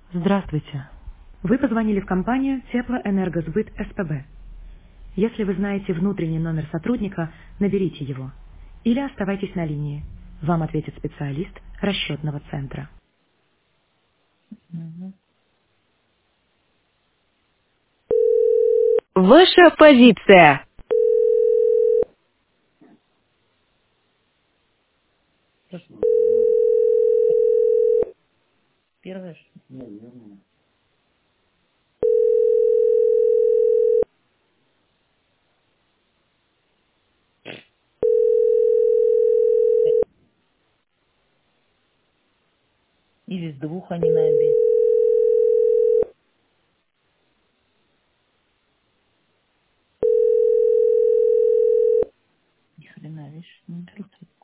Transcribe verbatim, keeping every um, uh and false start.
Здравствуйте. Вы позвонили в компанию Теплоэнергосбыт СПБ. Если вы знаете внутренний номер сотрудника, наберите его. Или оставайтесь на линии. Вам ответит специалист расчетного центра. Мгм. Ваша позиция. Просто первое, что или с двух они на обед. Ни хрена, видишь, не берут.